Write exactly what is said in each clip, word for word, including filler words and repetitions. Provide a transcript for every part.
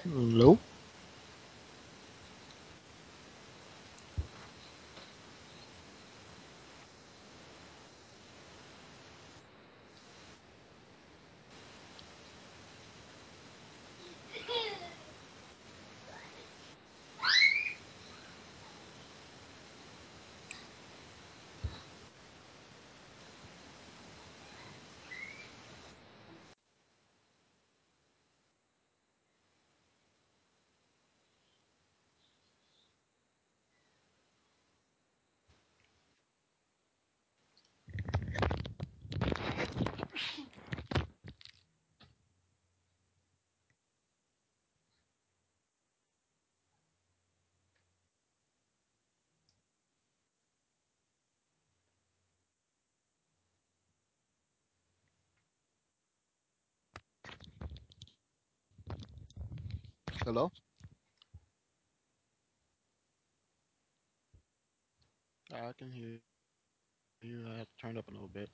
Hello. Hello? I can hear you. I have to turn it up a little bit.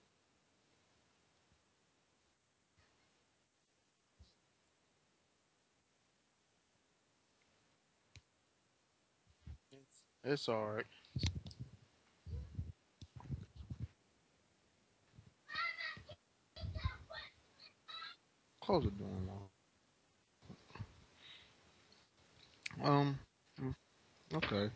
It's, it's all right. Close the door. Now. Um. mm, Okay.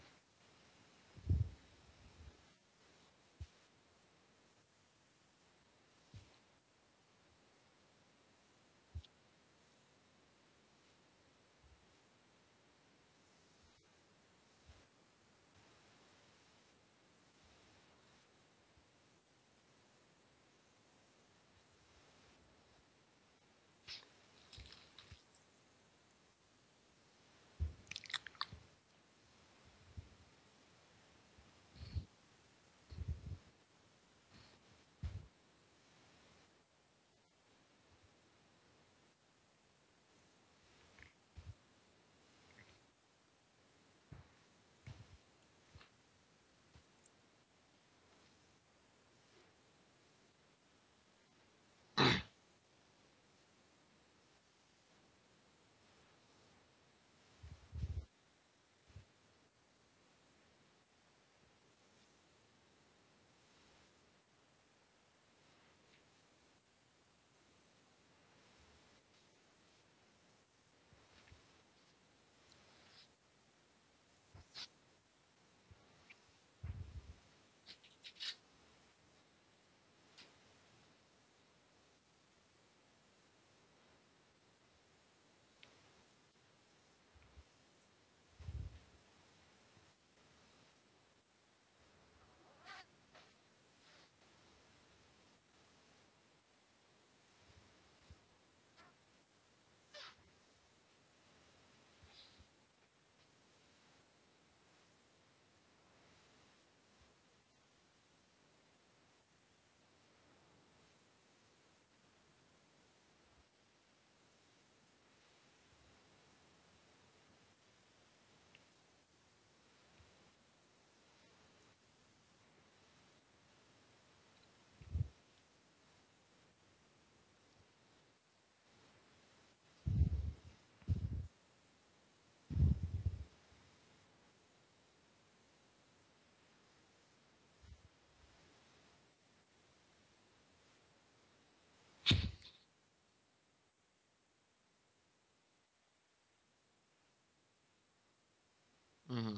Hmm.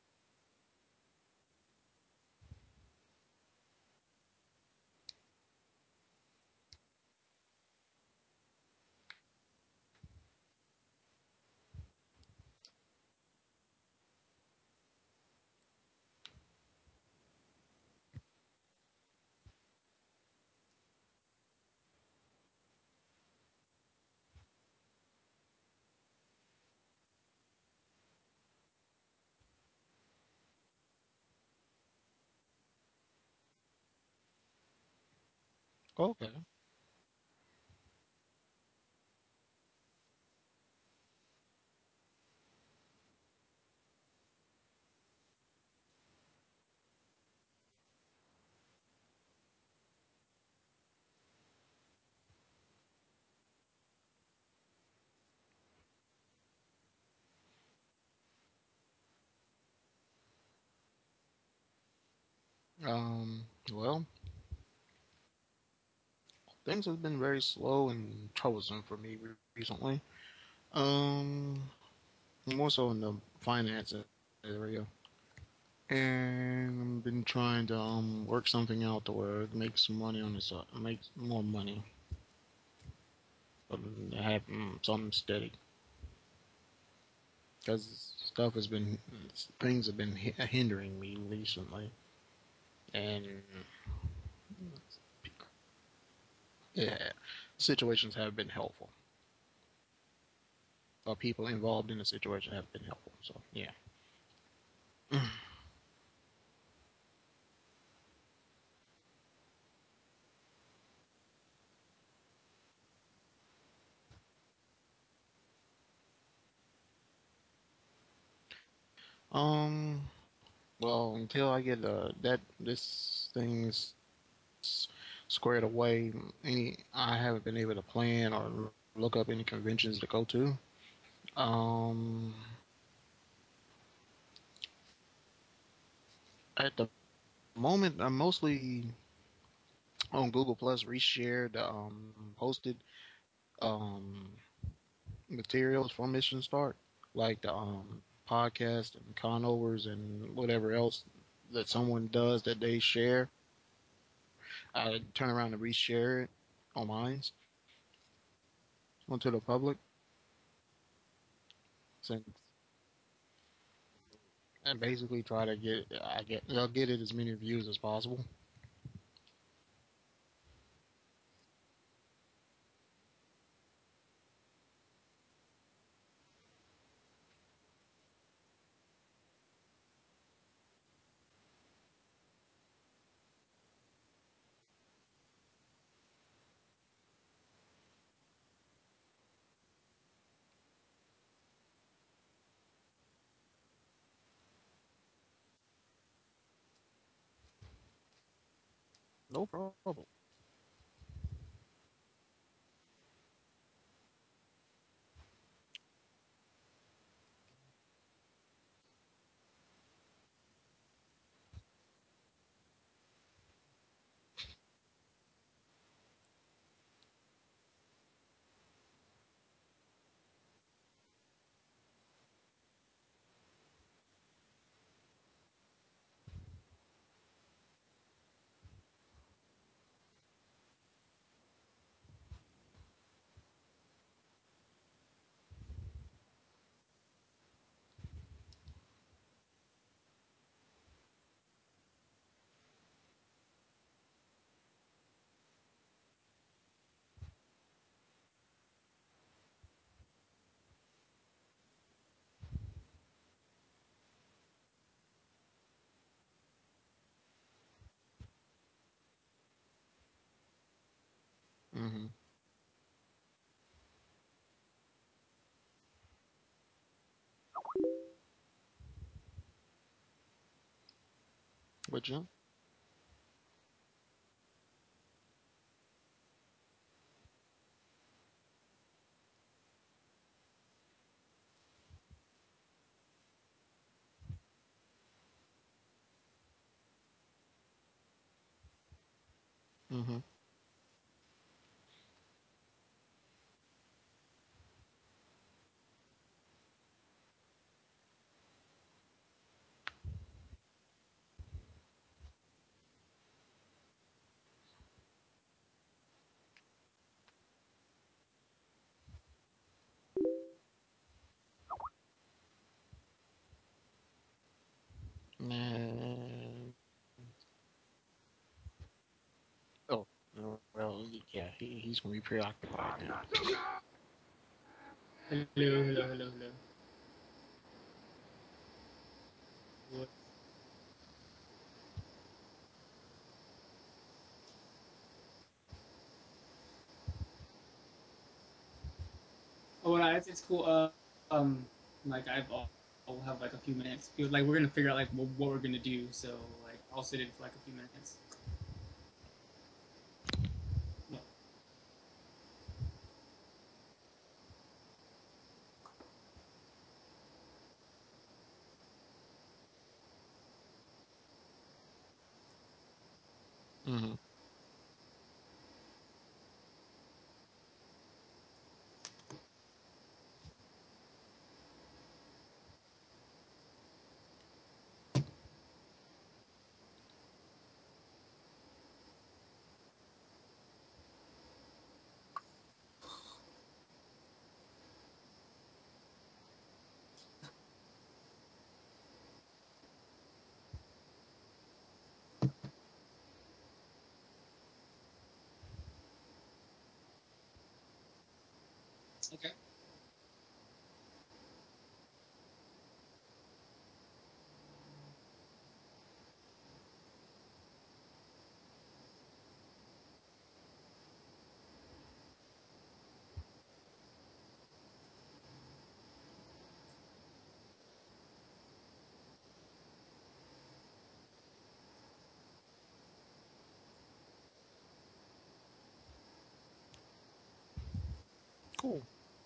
Okay. Um, well, things have been very slow and troublesome for me recently. Um, More so in the finance area, and I've been trying to um work something out to where it makes some money on the side, make more money, um, have mm, something steady. Because stuff has been things have been hindering me recently, and yeah, situations have been helpful. Or people involved in the situation have been helpful. So yeah. Um. Well, until I get uh, that this thing's squared away, any I haven't been able to plan or look up any conventions to go to. Um. At the moment, I'm mostly on Google Plus, reshared, um, posted um materials from Mission Start, like the um podcast and conovers and whatever else that someone does that they share. I turn around and reshare it on mine onto the public, since and basically try to get I get I'll get it as many views as possible. No problem. Mm-hmm. Would you? Mm-hmm. Man. Oh, well, yeah, he, he's gonna be preoccupied now. Hello, hello, hello, hello. What? Oh, well, it's, it's cool. Uh, um, like I've I'll, I'll have like a few minutes. Like we're gonna figure out like what, what we're gonna do. So like I'll sit in for like a few minutes. Yeah. Hmm. Okay. Cool.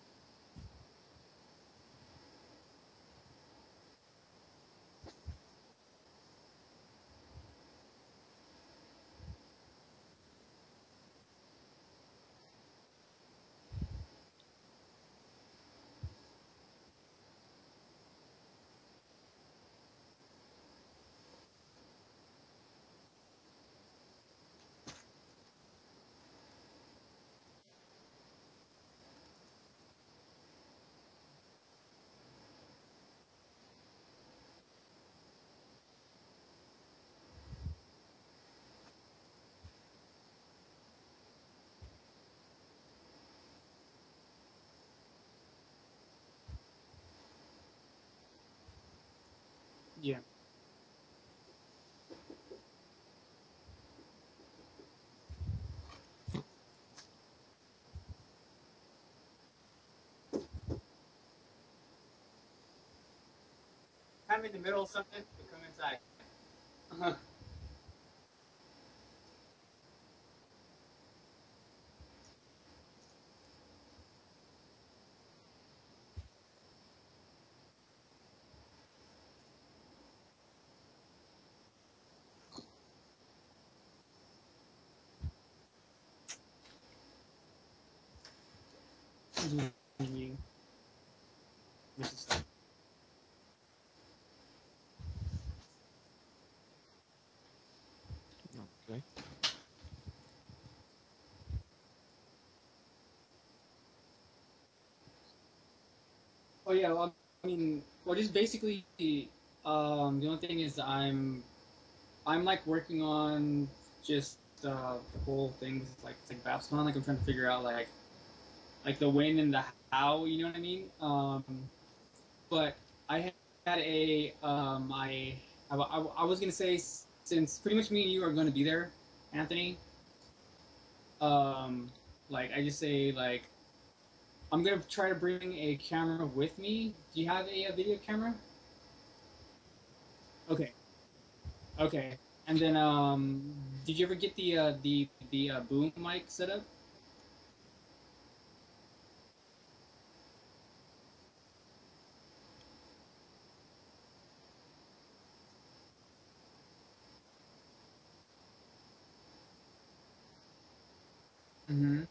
Yeah. Kind of in the middle of something, but come inside. Uh-huh. Meeting. Mission start. Okay. Oh yeah. Well, I mean, well, just basically, um, the only thing is I'm I'm like working on just uh, the whole thing. It's like it's like BabsCon. Like I'm trying to figure out like like the when and the how. You know what I mean? Um, but I had a um, I, I I was gonna say since pretty much me and you are going to be there, Anthony. Um, like I just say like I'm gonna try to bring a camera with me. Do you have a, a video camera? Okay, okay. And then um, did you ever get the uh, the the uh, boom mic set up? Mm-hmm.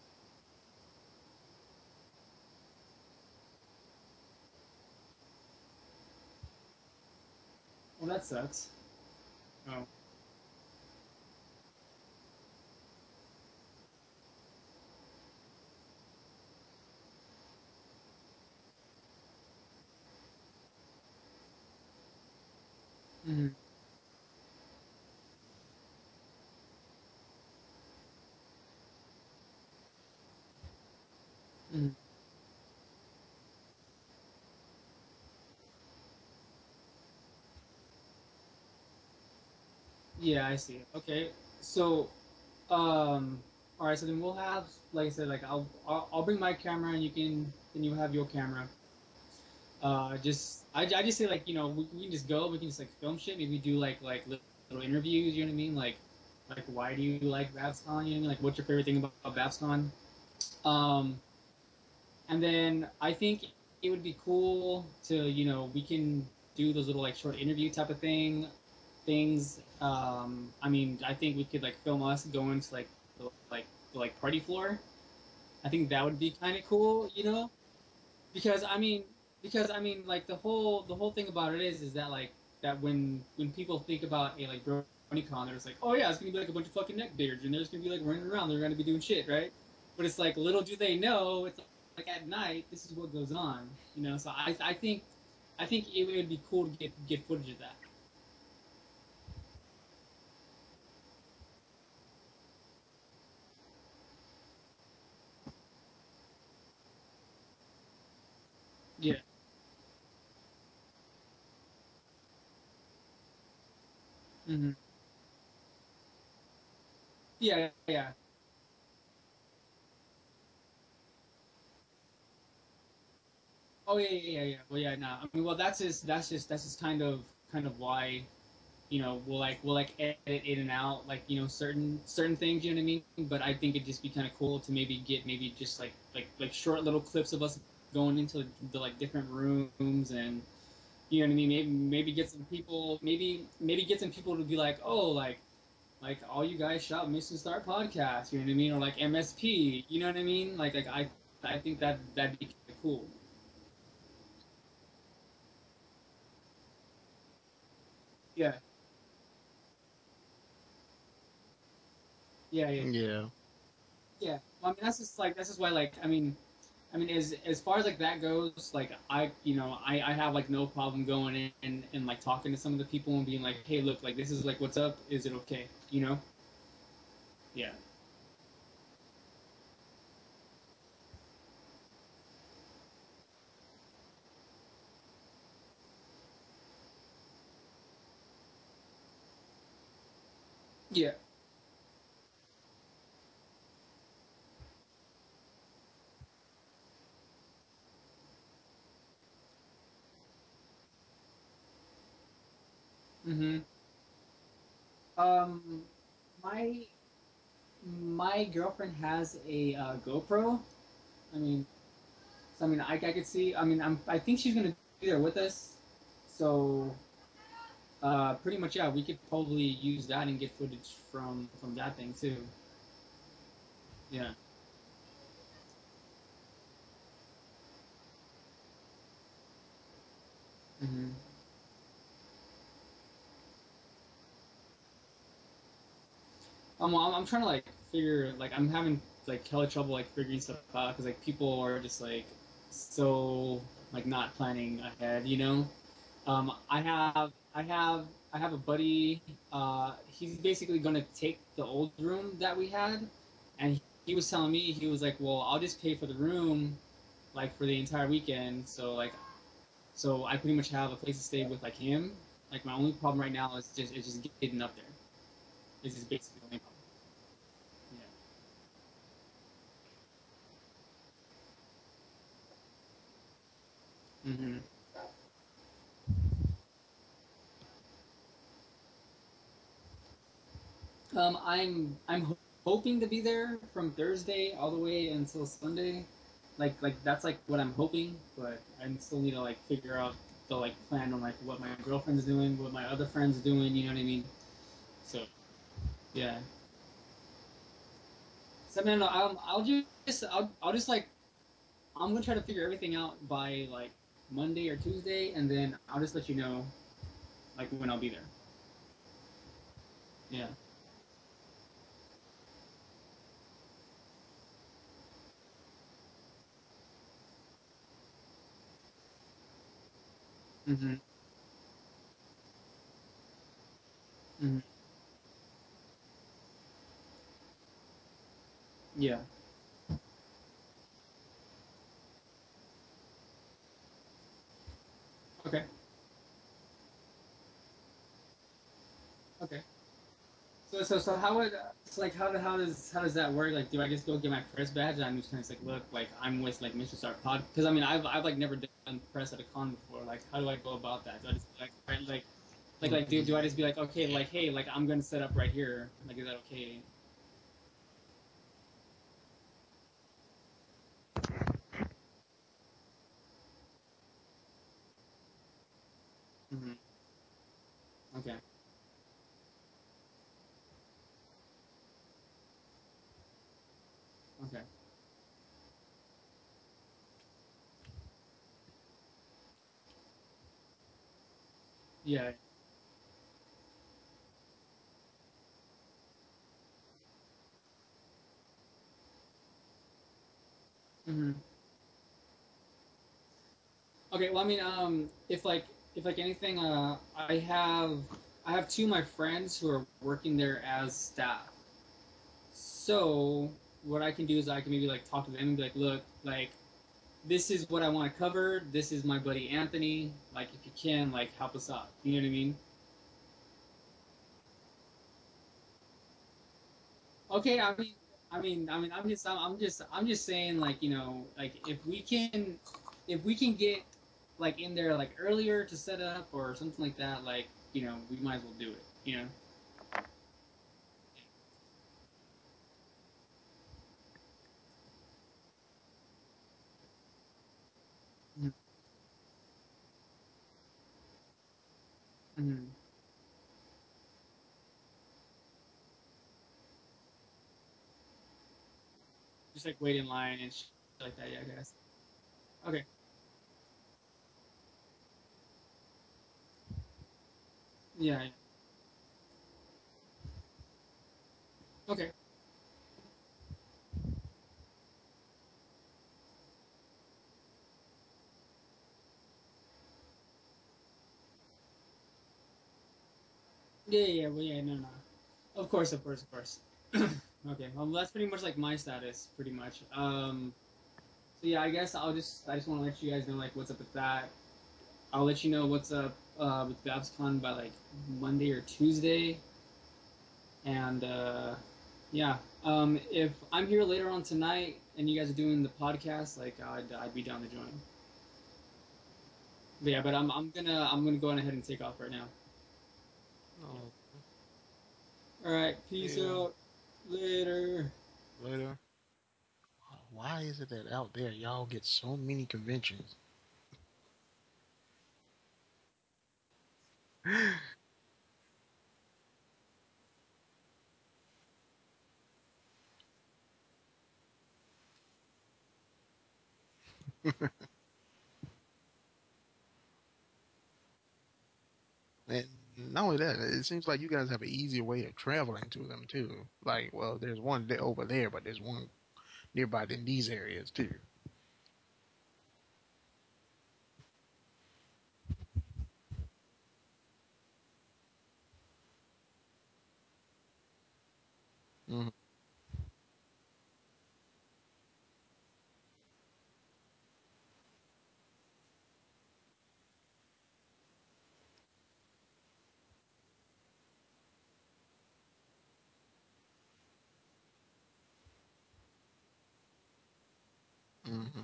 Well, that sucks. Oh. Mm-hmm. Mm-hmm. Yeah, I see. Okay, so um, all right. So then we'll have, like I said, like I'll I'll, I'll bring my camera and you can then you have your camera. Uh, just I, I just say like you know we, we can just go we can just like film shit. Maybe do like like little, little interviews. You know what I mean? Like like why do you like Babscon? You know what I mean? Like what's your favorite thing about, about Babscon? Um, and then I think it would be cool to you know we can do those little like short interview type of thing things. Um, I mean, I think we could like film us going to like the, like the like party floor. I think that would be kind of cool, you know? Because I mean, because I mean, like the whole the whole thing about it is is that like that when when people think about a like BronyCon, they're just like, oh yeah, it's gonna be like a bunch of fucking neckbeards, and they're just gonna be like running around, they're gonna be doing shit, right? But it's like little do they know, it's like at night, this is what goes on, you know. So I I think I think it would be cool to get get footage of that. Yeah. Hmm. Yeah. Yeah. Oh yeah, yeah, yeah, yeah. Well, yeah, nah. I mean, well, that's just that's just that's just kind of kind of why you know we'll like we'll like edit in and out like you know certain certain things, you know what I mean. But I think it'd just be kind of cool to maybe get maybe just like like like short little clips of us going into the like different rooms, and you know what I mean. Maybe maybe get some people, maybe maybe get some people to be like, oh, like like all you guys shout Mission Start podcast, you know what I mean, or like M S P, you know what I mean. Like like I I think that that'd be kind of cool. Yeah, yeah, yeah, Yeah. yeah. Well, I mean, that's just like that's just why like I mean I mean, as as far as like that goes, like I, you know, I, I have like no problem going in and, and like talking to some of the people and being like, hey, look, like this is like what's up. Is it okay? You know? Yeah. Yeah. Mm-hmm. Um, my my girlfriend has a uh, GoPro. I mean, so I mean, I, I could see. I mean, I'm I think she's gonna be there with us. So, uh, pretty much, yeah, we could probably use that and get footage from from that thing too. Yeah. Mm-hmm. Um, well, I'm, I'm trying to like figure like I'm having like hella trouble like figuring stuff out because like people are just like so like not planning ahead, you know. Um, I have I have I have a buddy. Uh, he's basically gonna take the old room that we had, and he was telling me he was like, well, I'll just pay for the room like for the entire weekend. So like so I pretty much have a place to stay with like him. Like my only problem right now is just is just getting up there. This is basically the only problem. Yeah. Mm-hmm. Um, I'm I'm ho- hoping to be there from Thursday all the way until Sunday. Like like that's like what I'm hoping, but I still need to like figure out the like plan on like what my girlfriend's doing, what my other friends doing. You know what I mean? So yeah. So man, I'll I'll just I'll I'll just like I'm gonna try to figure everything out by like Monday or Tuesday, and then I'll just let you know like when I'll be there. Yeah. Mm-hmm. Mm-hmm. Yeah. Okay. Okay. So so so how would it's like how how does how does that work? Like, do I just go get my press badge and I'm just kind of like, look, like I'm with like Mister Star Pod? Because I mean, I've I've like never done press at a con before. Like, how do I go about that? Do I just be like right, like like like do do I just be like okay, like hey, like I'm gonna set up right here? Like, is that okay? Hmm. Okay. Yeah. Hmm. Okay. Well, I mean, um, if like if like anything, uh, I have I have two of my friends who are working there as staff. So what I can do is I can maybe like talk to them and be like, look, like this is what I want to cover. This is my buddy Anthony. Like, if you can, like, help us out. You know what I mean? Okay. I mean, I mean, I mean, I'm just, I'm, I'm just, I'm just saying, like, you know, like if we can, if we can get like in there like earlier to set up or something like that, like, you know, we might as well do it. You know? Mhm. Mhm. Just like wait in line and shit like that. Yeah, I guess. Okay. Yeah. Yeah. Okay. Yeah. Yeah. Well, yeah. No. No. Of course. Of course. Of course. Okay. Well, that's pretty much like my status, pretty much. Um. So yeah, I guess I'll just I just want to let you guys know like what's up with that. I'll let you know what's up uh, with BabsCon by like Monday or Tuesday, and uh, yeah, um, if I'm here later on tonight and you guys are doing the podcast, like I'd I'd be down to join. But yeah, but I'm I'm gonna I'm gonna go on ahead and take off right now. Yeah. Oh, All right, peace yeah. out. Later. Later. Why is it that out there y'all get so many conventions? And not only that, it seems like you guys have an easier way of traveling to them too. Like, well, there's one there over there, but there's one nearby in these areas too. Hmm. Hmm.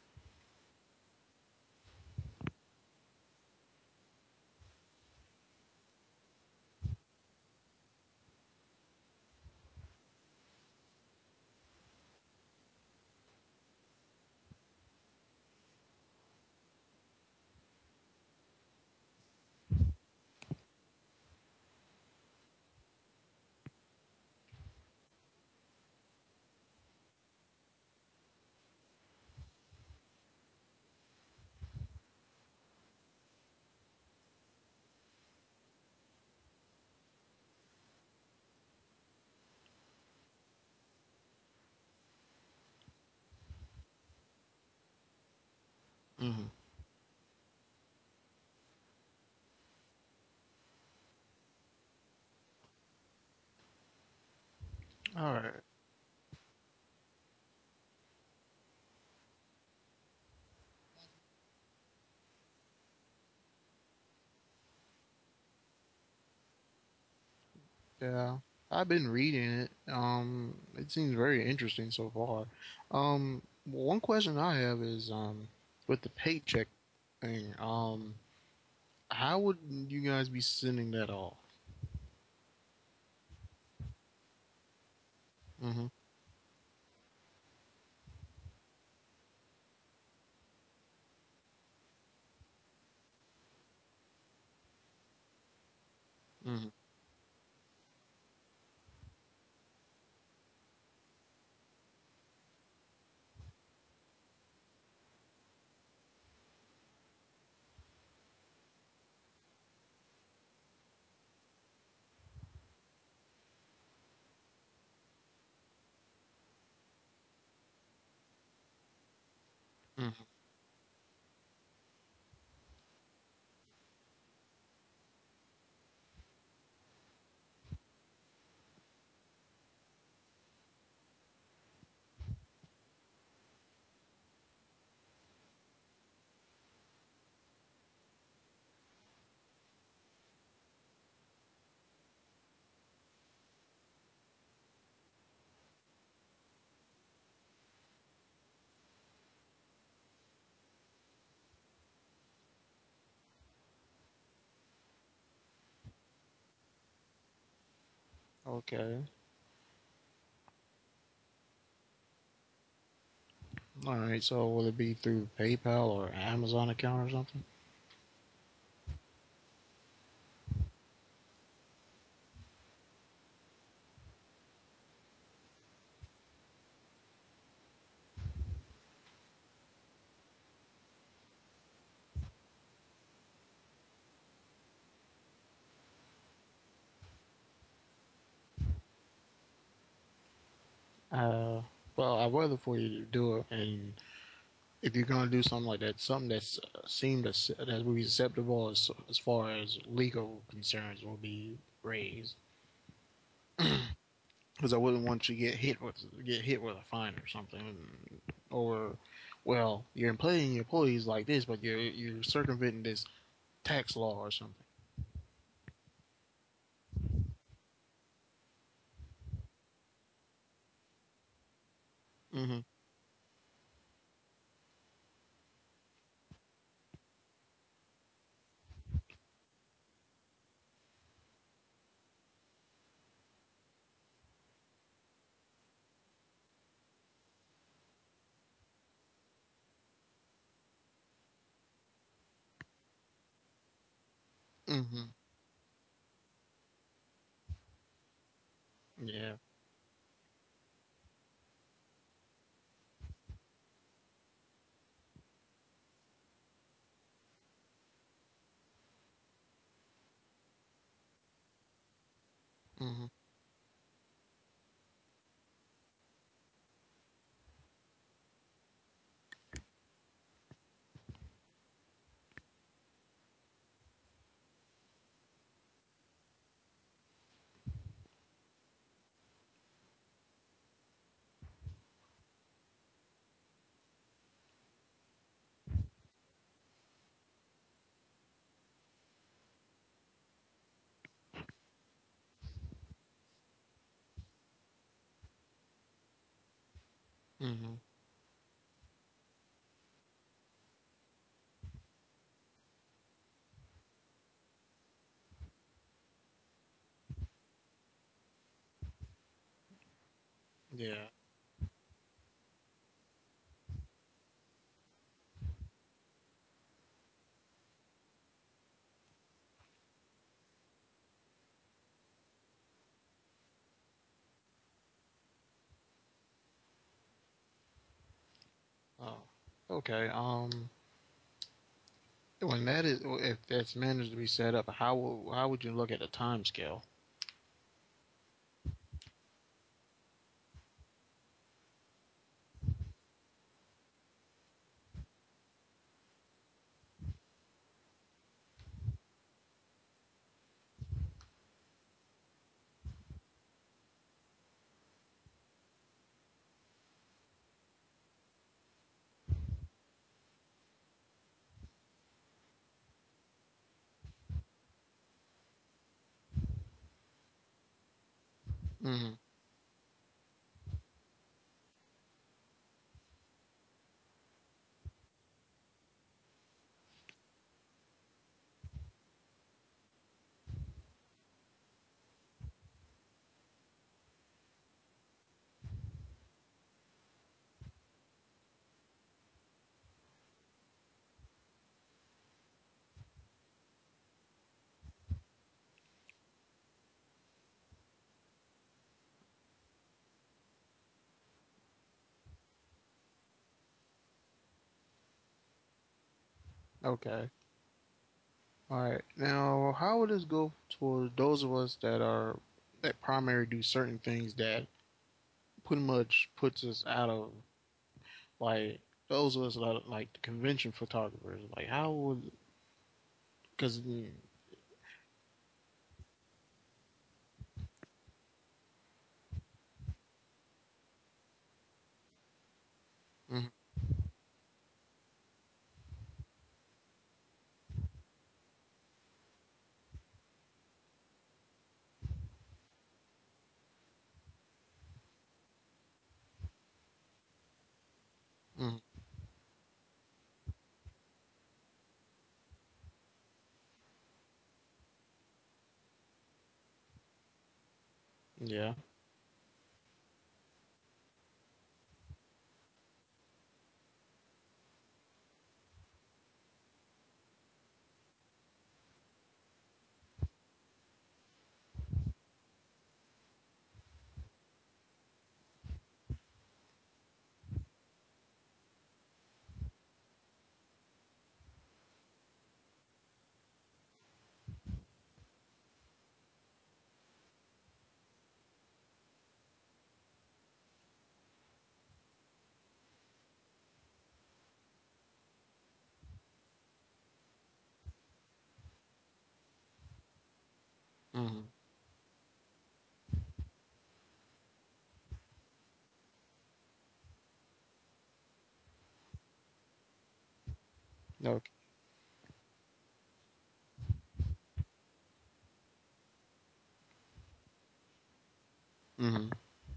Hmm. All right. Yeah, I've been reading it. Um, it seems very interesting so far. Um, one question I have is um, with the paycheck thing. Um, how would you guys be sending that off? Hmm. Hmm. Hmm. Okay. All right. So will it be through PayPal or Amazon account or something? Uh, well, I'd rather for you to do it, and if you're gonna do something like that, something that's uh, seemed as, that would be acceptable as as far as legal concerns will be raised. Because I wouldn't want you to get hit with get hit with a fine or something, or well, you're employing your employees like this, but you're you're circumventing this tax law or something. Hmm. Hmm. Yeah. Hmm. Hmm. Yeah. Oh. Okay. Um. When that is, if that's managed to be set up, how how would you look at the time scale? Hmm. Okay. All right. Now, how would this go toward those of us that are that primary do certain things that pretty much puts us out of like? those of us that are, like the convention photographers, like how would because mm, mhm, mhm, yeah, mhm, okay, mhm,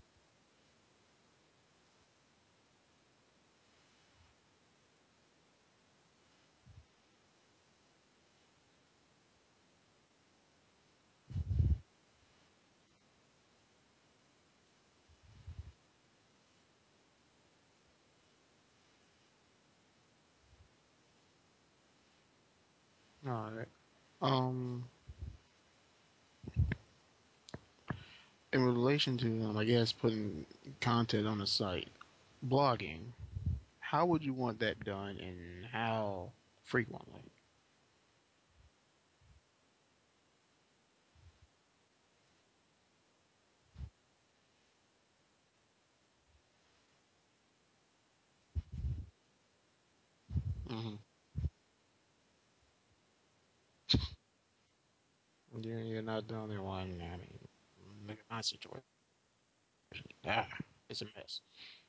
all right. Um, in relation to um, I guess putting content on the site, blogging, how would you want that done, and how frequently? Hmm. You're, you're not the only one. I mean, look at my situation. Ah, it's a mess.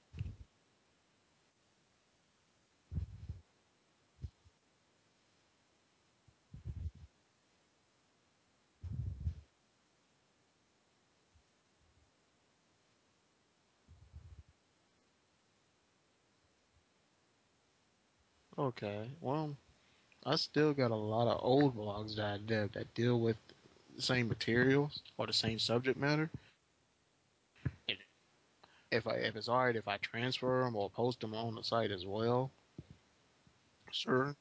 Okay, well, I still got a lot of old blogs that I did that deal with the same materials or the same subject matter. And if I if it's alright if I transfer them or post them on the site as well, sure.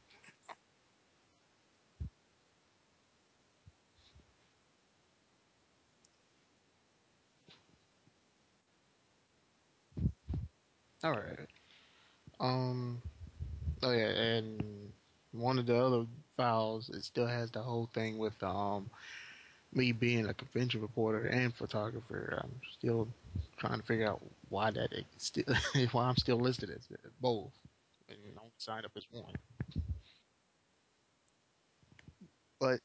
All right. Um. Oh yeah, and one of the other files it still has the whole thing with um me being a convention reporter and photographer. I'm still trying to figure out why that it still why I'm still listed as both and only signed up as one. But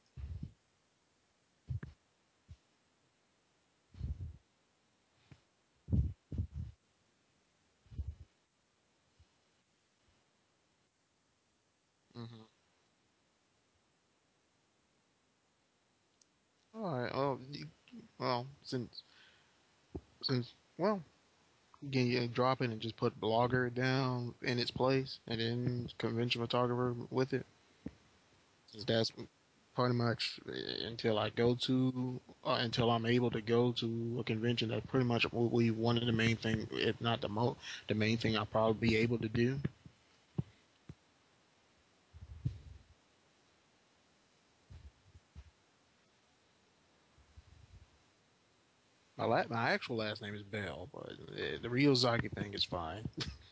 mhm. All right. Oh, you- well, since since well, can you drop it and just put blogger down in its place, and then convention photographer with it? Since that's pretty much uh, until I go to uh, until I'm able to go to a convention. That pretty much will be one of the main thing, if not the mo the main thing I'll probably be able to do. My la- my actual last name is Bell, but uh, the Ryozaki thing is fine.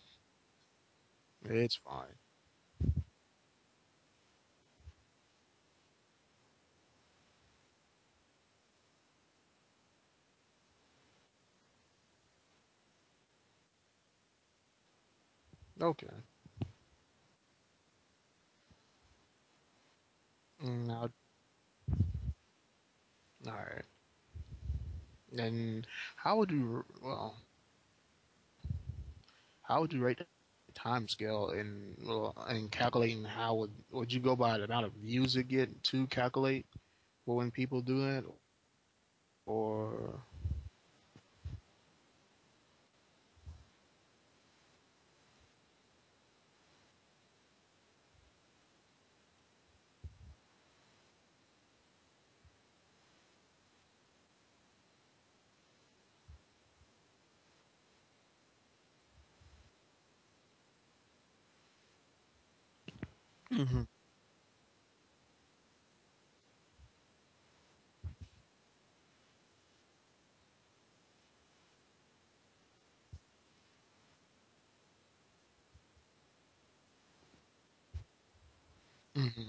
It's fine. Okay. Mm, now, all right. And how would you, well, how would you rate the time scale in, well, in calculating how would would you go by the amount of views it get to calculate for when people do that, or? Hmm. Hmm.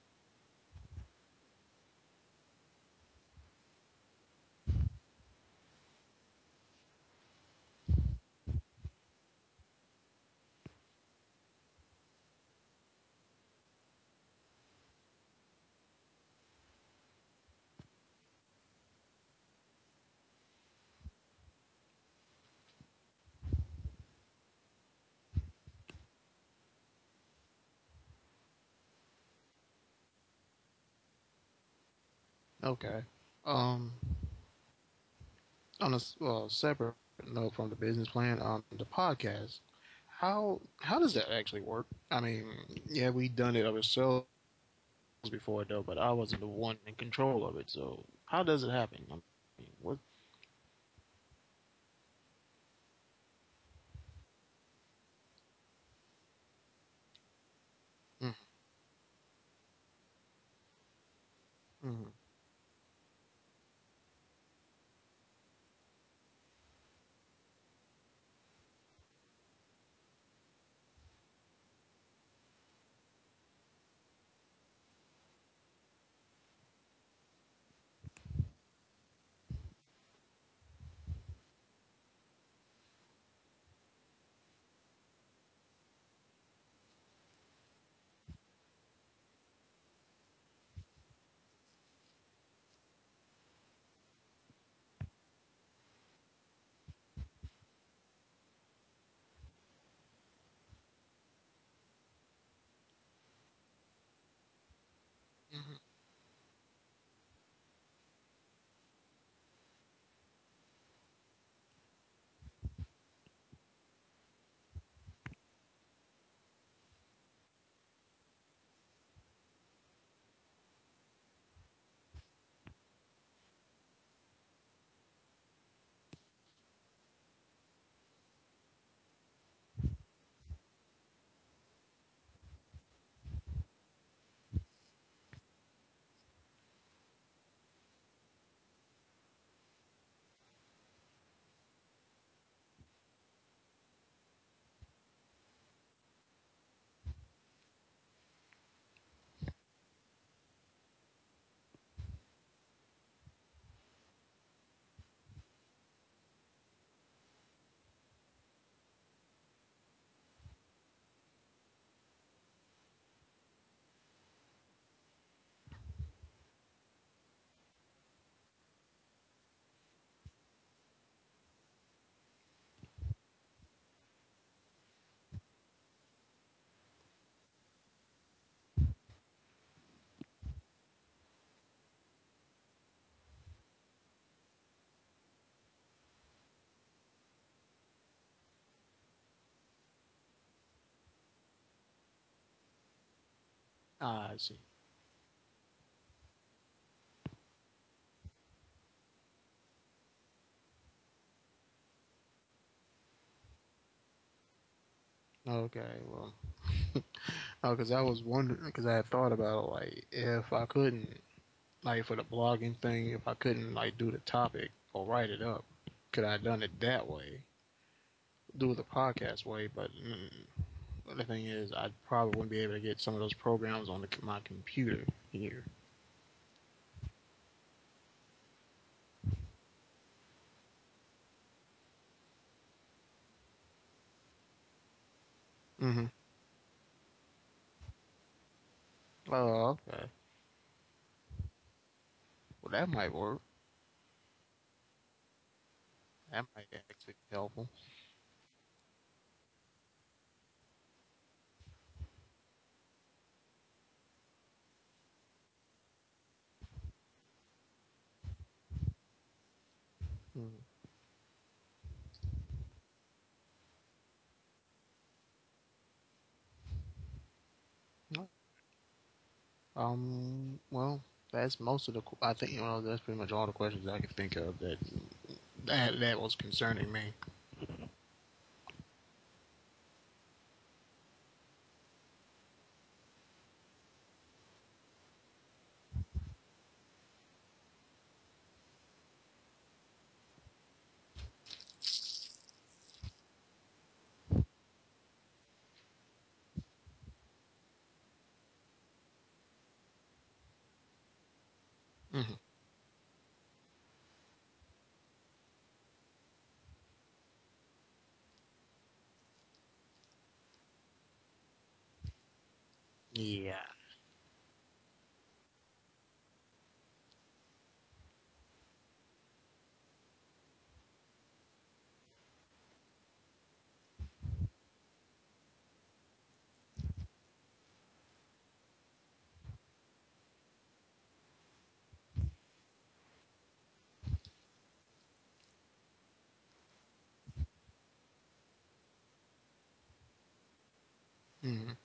Okay. Um, on a s- well, separate note from the business plan, um, the podcast. How how does that actually work? I mean, yeah, we done it ourselves before though, but I wasn't the one in control of it. So how does it happen? I mean, what? Mm, mm, mhm. Ah, I see. Okay, well, oh, because I was wondering, because I had thought about like if I couldn't, like for the blogging thing, if I couldn't like do the topic or write it up, could I have done it that way, do it the podcast way? But mm, the thing is, I probably wouldn't be able to get some of those programs on the, my computer here. Mm-hmm. Oh, okay. Well, that might work. That might actually be helpful. Mm. Um, well, that's most of the. qu- I think you know that's pretty much all the questions I could think of that that that was concerning me. Hmm. Yeah. Hmm.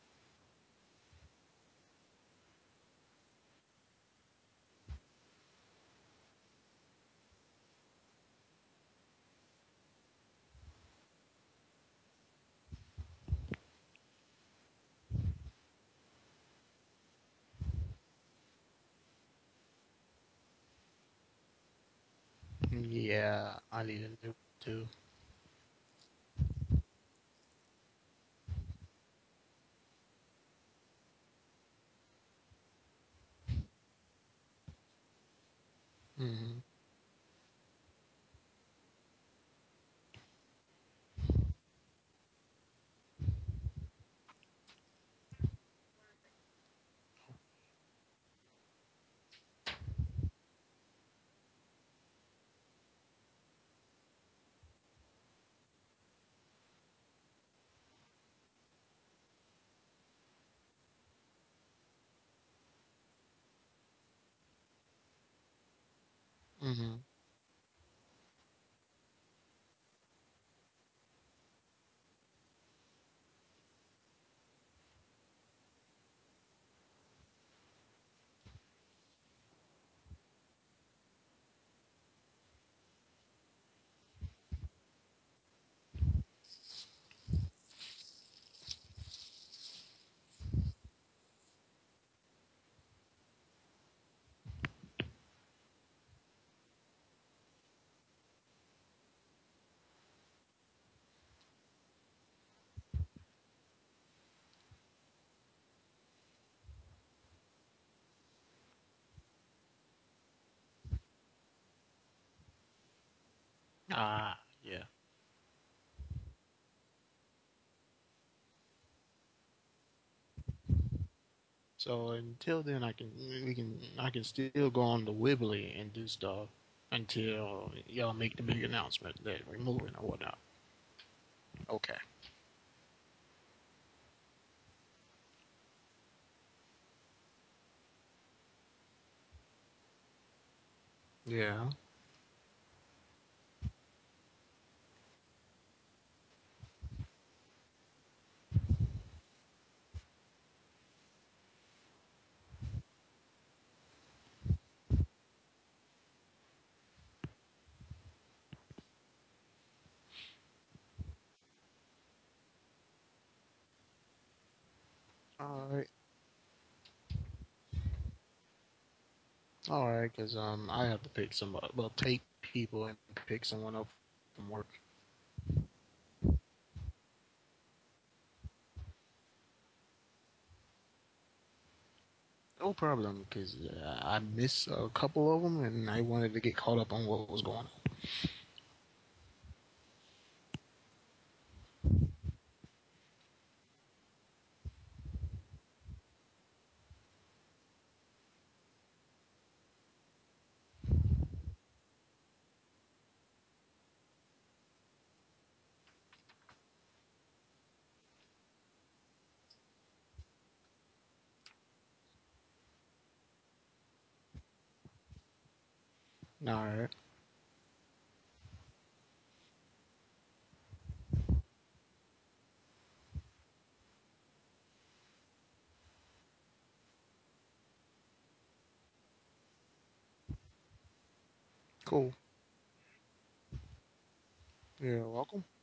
Yeah, I need a new one too. Hmm. Hmm. Ah, yeah. So until then, I can we can I can still go on the Wibbly and do stuff until y'all make the big announcement that we're moving or whatnot. Okay. Yeah. All right. All right, because um I have to pick some well take people and pick someone up from work. No problem, because uh, I missed a couple of them and I wanted to get caught up on what was going on. All right. Cool. Yeah. Welcome.